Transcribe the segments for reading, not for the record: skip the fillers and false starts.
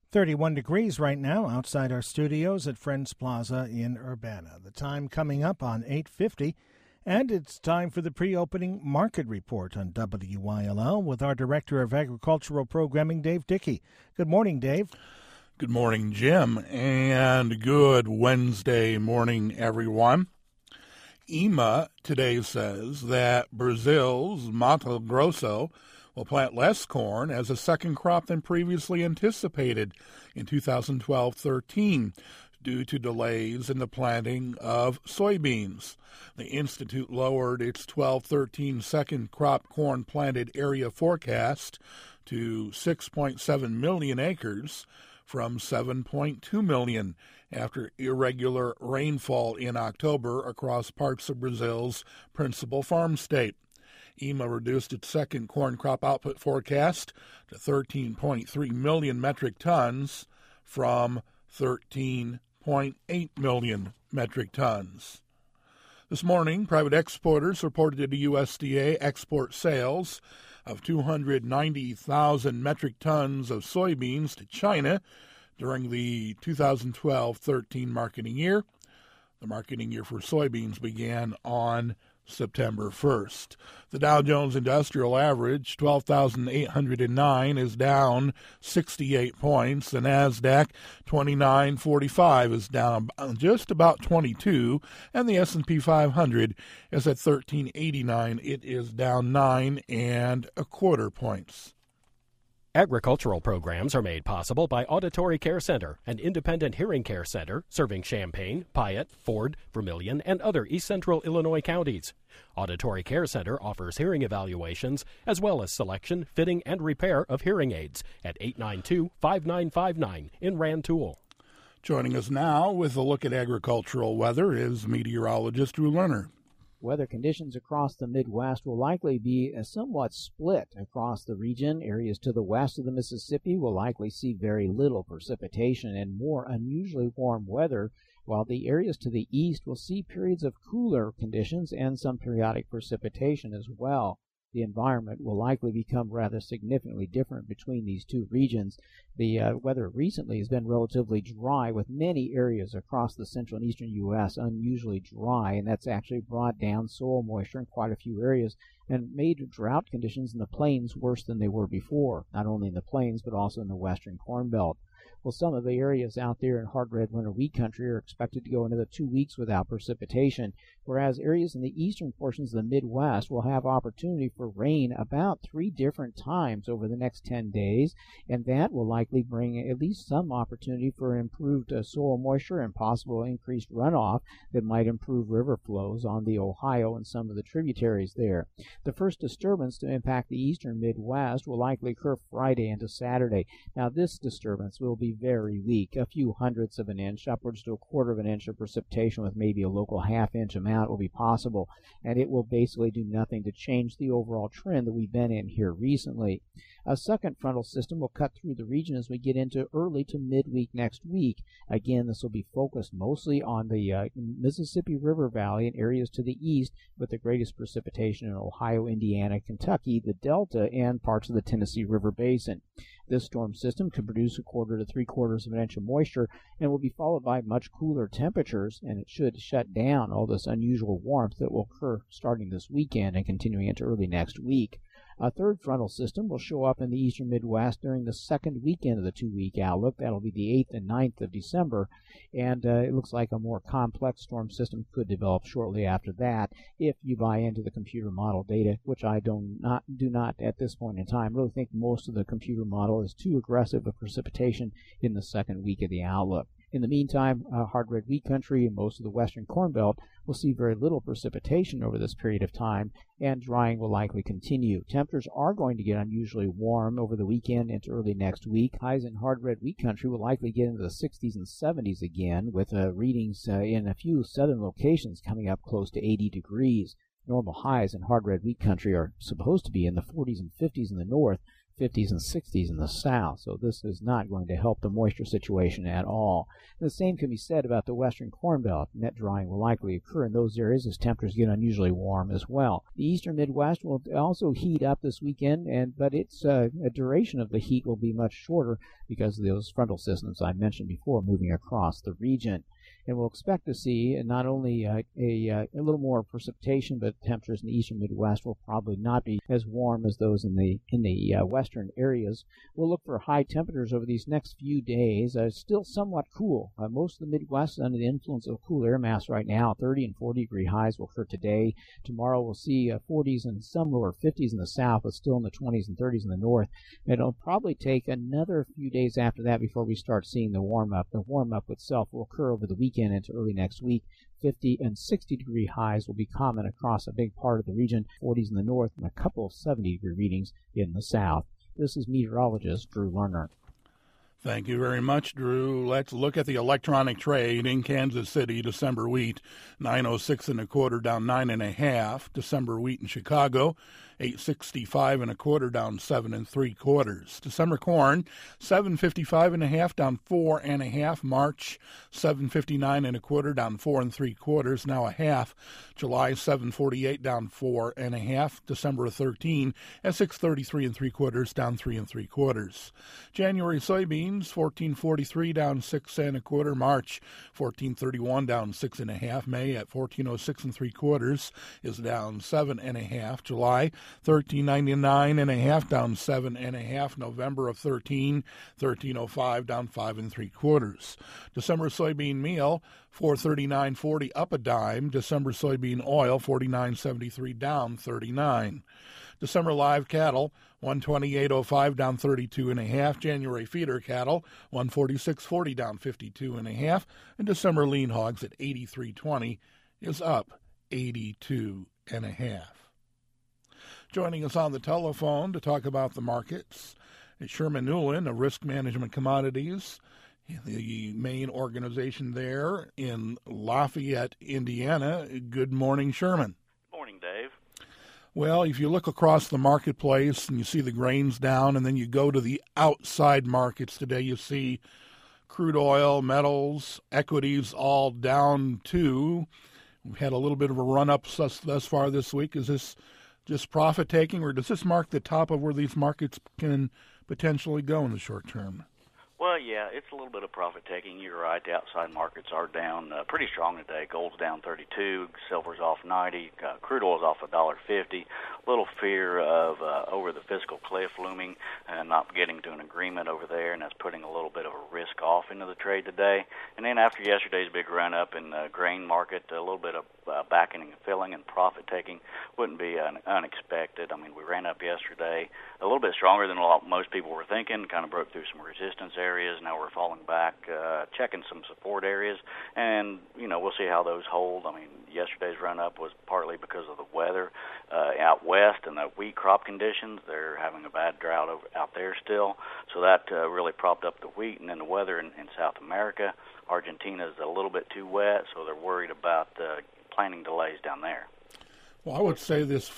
31 degrees right now outside our studios at Friends Plaza in Urbana. The time coming up on 8:50, and it's time for the pre-opening market report on WYLL with our Director of Agricultural Programming, Dave Dickey. Good morning, Dave. Good morning, Jim, and good Wednesday morning, everyone. EMA today says that Brazil's Mato Grosso will plant less corn as a second crop than previously anticipated in 2012-13 due to delays in the planting of soybeans. The Institute lowered its 12-13 second crop corn planted area forecast to 6.7 million acres from 7.2 million after irregular rainfall in October across parts of Brazil's principal farm state. EMA reduced its second corn crop output forecast to 13.3 million metric tons from 13.8 million metric tons. This morning, private exporters reported to USDA export sales of 290,000 metric tons of soybeans to China during the 2012-13 marketing year. The marketing year for soybeans began on September 1st. The Dow Jones Industrial Average, 12,809, is down 68 points. The NASDAQ, 2945, is down just about 22. And the S&P 500 is at 1389. It is down 9.25 points. Agricultural programs are made possible by Auditory Care Center, an independent hearing care center serving Champaign, Piatt, Ford, Vermilion, and other East Central Illinois counties. Auditory Care Center offers hearing evaluations as well as selection, fitting, and repair of hearing aids at 892-5959 in Rantoul. Joining us now with a look at agricultural weather is meteorologist Drew Lerner. Weather conditions across the Midwest will likely be somewhat split across the region. Areas to the west of the Mississippi will likely see very little precipitation and more unusually warm weather, while the areas to the east will see periods of cooler conditions and some periodic precipitation as well. The environment will likely become rather significantly different between these two regions. The weather recently has been relatively dry, with many areas across the central and eastern U.S. unusually dry, and that's actually brought down soil moisture in quite a few areas and made drought conditions in the plains worse than they were before, not only in the plains but also in the western Corn Belt. Well, some of the areas out there in hard red winter wheat country are expected to go another 2 weeks without precipitation, whereas areas in the eastern portions of the Midwest will have opportunity for rain about 3 different times over the next 10 days, and that will likely bring at least some opportunity for improved soil moisture and possible increased runoff that might improve river flows on the Ohio and some of the tributaries there. The first disturbance to impact the eastern Midwest will likely occur Friday into Saturday. Now, this disturbance will be very weak, a few hundredths of an inch, upwards to a quarter of an inch of precipitation with maybe a local half-inch amount will be possible, and it will basically do nothing to change the overall trend that we've been in here recently. A second frontal system will cut through the region as we get into early to midweek next week. Again, this will be focused mostly on the Mississippi River Valley and areas to the east, with the greatest precipitation in Ohio, Indiana, Kentucky, the Delta, and parts of the Tennessee River Basin. This storm system could produce a quarter to 3/4 of an inch of moisture and will be followed by much cooler temperatures, and it should shut down all this unusual warmth that will occur starting this weekend and continuing into early next week. A third frontal system will show up in the eastern Midwest during the second weekend of the 2-week outlook. That'll be the 8th and 9th of December, and it looks like a more complex storm system could develop shortly after that if you buy into the computer model data, which I do not at this point in time really think most of the computer model is too aggressive of precipitation in the second week of the outlook. In the meantime, hard red wheat country and most of the western Corn Belt will see very little precipitation over this period of time, and drying will likely continue. Temperatures are going to get unusually warm over the weekend into early next week. Highs in hard red wheat country will likely get into the 60s and 70s again, with readings in a few southern locations coming up close to 80 degrees. Normal highs in hard red wheat country are supposed to be in the 40s and 50s in the north, 50s and 60s in the south, so this is not going to help the moisture situation at all. And the same can be said about the western Corn Belt. Net drying will likely occur in those areas as temperatures get unusually warm as well. The eastern Midwest will also heat up this weekend, but its duration of the heat will be much shorter because of those frontal systems I mentioned before moving across the region. And we'll expect to see not only a little more precipitation, but temperatures in the eastern Midwest will probably not be as warm as those in the western areas. We'll look for high temperatures over these next few days. Still somewhat cool. Most of the Midwest under the influence of cool air mass right now. 30 and 40-degree highs will occur today. Tomorrow we'll see 40s and some lower 50s in the south, but still in the 20s and 30s in the north. And it'll probably take another few days after that before we start seeing the warm-up. The warm-up itself will occur over the weekend into early next week. 50 and 60-degree highs will be common across a big part of the region, 40s in the north, and a couple of 70-degree readings in the south. This is meteorologist Drew Lerner. Thank you very much, Drew. Let's look at the electronic trade in Kansas City. December wheat, 906 1/4, down 9 1/2. December wheat in Chicago, 865 1/4, down 7 3/4. December corn, 755 1/2, down 4 1/2. March, 759 1/4, down 4 3/4. Now a half. July, 748, down 4 1/2. December 13 at 633 3/4, down 3 3/4. January soybeans, 1443, down 6 1/4. March, 1431, down 6 1/2. May at 1406 3/4 is down 7 1/2. July, 1399 1/2, down 7 1/2. November of 1305, down 5 3/4. December soybean meal, 439.40, up a dime. December soybean oil, 49.73, down 39. December live cattle, 128.05, down 32 1/2. January feeder cattle, 146.40, down 52 1/2. And December lean hogs at 83.20 is up 82 1/2. Joining us on the telephone to talk about the markets is Sherman Newland of Risk Management Commodities, the main organization there in Lafayette, Indiana. Good morning, Sherman. Morning, Dave. Well, if you look across the marketplace and you see the grains down, and then you go to the outside markets today, you see crude oil, metals, equities all down too. We've had a little bit of a run-up thus far this week. Is this just profit-taking, or does this mark the top of where these markets can potentially go in the short term? Well, yeah, it's a little bit of profit-taking. You're right. The outside markets are down pretty strong today. Gold's down 32, silver's off 90, crude oil's off $1.50. A little fear of over the fiscal cliff looming and not getting to an agreement over there, and that's putting a little bit of a risk off into the trade today. And then after yesterday's big run-up in the grain market, a little bit of backing and filling and profit-taking wouldn't be unexpected. I mean, we ran up yesterday a little bit stronger than most people were thinking, kind of broke through some resistance areas. Now we're falling back, checking some support areas, and, we'll see how those hold. I mean, yesterday's run-up was partly because of the weather out west and the wheat crop conditions. They're having a bad drought out there still, so that really propped up the wheat. And then the weather in South America, Argentina's a little bit too wet, so they're worried about planting delays down there. Well, I would say this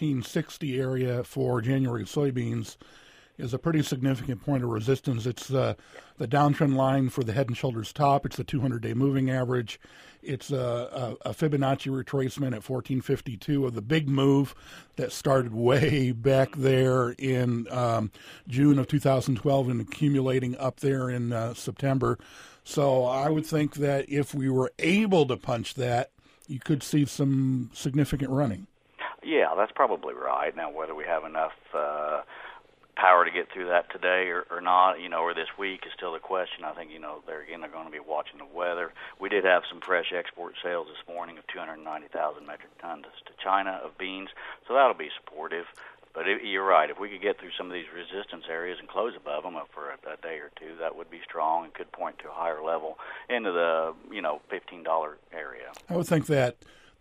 1460 area for January soybeans is a pretty significant point of resistance. It's the downtrend line for the Head and Shoulders top. It's the 200-day moving average. It's a Fibonacci retracement at 1452 of the big move that started way back there in June of 2012 and accumulating up there in September. So I would think that if we were able to punch that, you could see some significant running. Yeah, that's probably right. Now, whether we have enough power to get through that today or not, or this week is still the question. I think, they're going to be watching the weather. We did have some fresh export sales this morning of 290,000 metric tons to China of beans, so that'll be supportive. But you're right. If we could get through some of these resistance areas and close above them for a day or two, that would be strong and could point to a higher level into the, $15 area. I would think that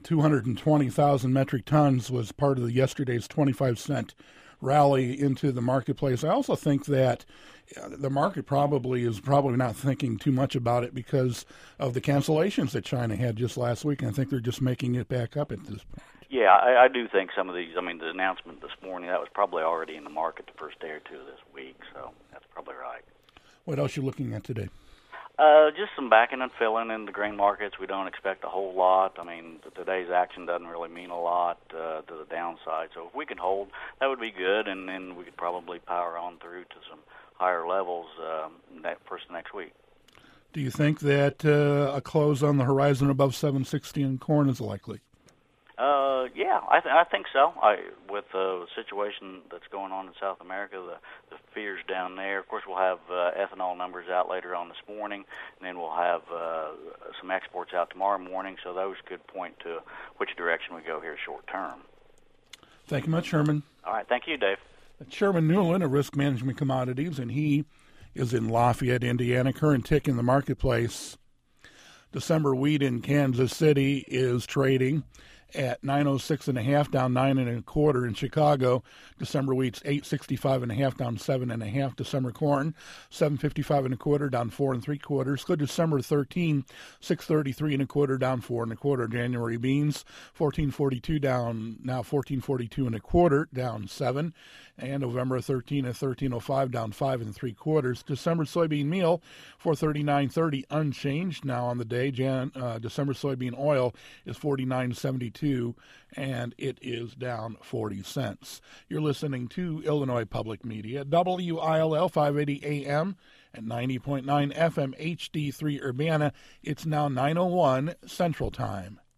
220,000 metric tons was part of yesterday's 25-cent rally into the marketplace. I also think that the market is probably not thinking too much about it because of the cancellations that China had just last week, and I think they're just making it back up at this point. Yeah, I do think some of these, I mean, the announcement this morning, that was probably already in the market the first day or two of this week, so that's probably right. What else are you looking at today? Just some backing and filling in the grain markets. We don't expect a whole lot. I mean, today's action doesn't really mean a lot to the downside. So if we could hold, that would be good, and then we could probably power on through to some higher levels next week. Do you think that a close on the horizon above 760 in corn is likely? Yeah, I think so. With the situation that's going on in South America, the fears down there. Of course, we'll have ethanol numbers out later on this morning, and then we'll have some exports out tomorrow morning. So those could point to which direction we go here short term. Thank you much, Sherman. All right, thank you, Dave. Sherman Newland of Risk Management Commodities, and he is in Lafayette, Indiana. Current tick in the marketplace. December wheat in Kansas City is trading at 906.5, down 9 1/4 in Chicago. December wheat's 865.5, down 7 1/2. December corn 755 1/4, down 4 3/4. Good December 13, 633 1/4, down 4 1/4. January beans 1442, down now 1442 1/4, down 7. And November 13 at 1305, down 5 3/4. December soybean meal 439.30, unchanged now on the day. December soybean oil is 49.72, and it is down 40 cents. You're listening to Illinois Public Media, WILL 580 AM and 90.9 FM HD3 Urbana. It's now 9:01 Central Time.